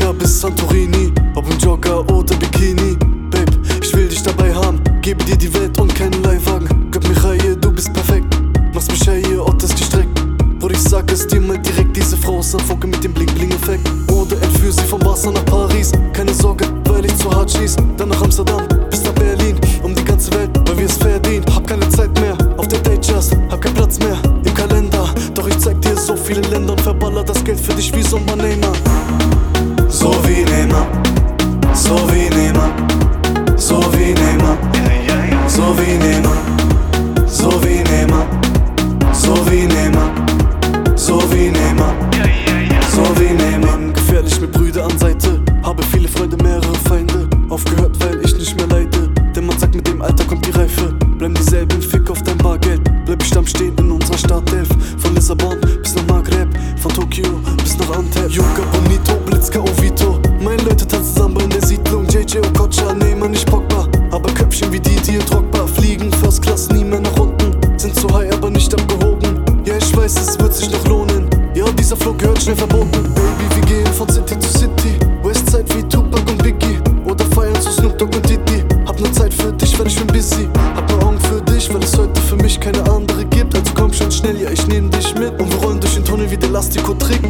Mallorca bis Santorini, ob im Jogger oder Bikini. Babe, ich will dich dabei haben, gebe dir die Welt und keinen Leihwagen. Gib mir Reihe, du bist perfekt, machst mich hier, Ort ist gestreckt. Bruder, ich sag es dir mal direkt, diese Frau ist ein Funke mit dem Bling-Bling-Effekt. Oder entführ sie von Barca nach Paris, keine Sorge, weil ich zu hart schieß. Dann nach Amsterdam, bis nach Berlin, um die ganze Welt, weil wir es verdienen. Hab keine Zeit mehr, auf der Date just, hab keinen Platz mehr im Kalender. Doch ich zeig dir so viele Länder und verballer das Geld für dich wie so ein Neymar. So wie Neymar, so wie Neymar, so wie Neymar, so wie Neymar, so wie Neymar, so wie Neymar, so wie Neymar, so wie Neymar. Gefährlich mit Brüder an Seite, habe viele Freunde, mehrere Feinde. Aufgehört, weil ich nicht mehr leide, denn man sagt, mit dem Alter kommt die Reife. Bleiben dieselben, Fick auf dein Bargeld, bleib ich am Stehen in unserer Startelf. Von Lissabon bis nach Maghreb, von Tokio bis nach Antep. Yuka, Bonito, Blitzka, Ovito, meine Leute tanzen Samba in der Siedlung. JJ Okocha, Neymar, nicht Pogba, aber Köpfchen wie die hier trockbar. Fliegen First Class, nie mehr nach unten, sind zu high, aber nicht abgehoben. Ja, ich weiß, es wird sich noch lohnen, ja, dieser Flow gehört schnell verboten. Baby, wir gehen von City zu City, Westside wie Tupac und Biggie, oder feiern zu Snoop Dogg und Diddy. Hab nur Zeit für dich, weil ich bin busy, hab nur Augen für dich, weil es heute für mich keine andere gibt. Also komm schon schnell, ja, ich nehm dich mit und wir rollen durch den Tunnel wie der Elastico-Trick.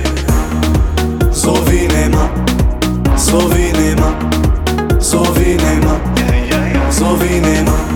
So wie Neymar, so wie Neymar, so wie Neymar, so wie Neymar.